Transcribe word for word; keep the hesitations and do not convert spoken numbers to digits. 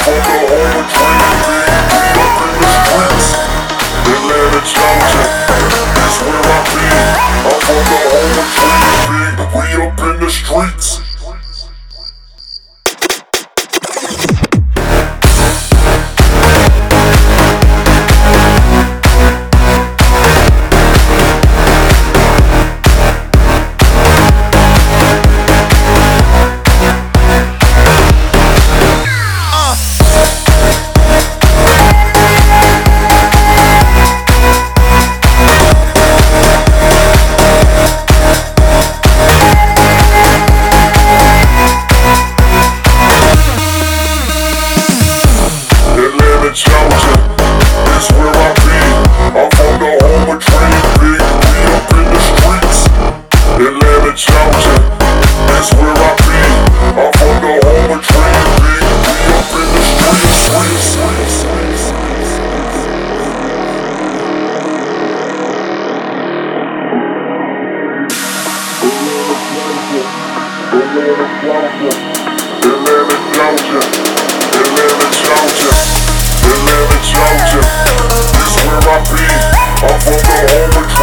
from the home of dreaming big, be up in the streets. Atlanta, Georgia, is where I be. I'm from the home of dreaming big, we up in the streets. Georgia, is where I be. I'm from the home of dreaming big, we up in the streets. Atlanta, Georgia, is where I be. I'm from the home of dreaming big, we up in the streets. Atlanta, Georgia, Atlanta, Georgia, Atlanta, Georgia, is where I be. I'm from the home of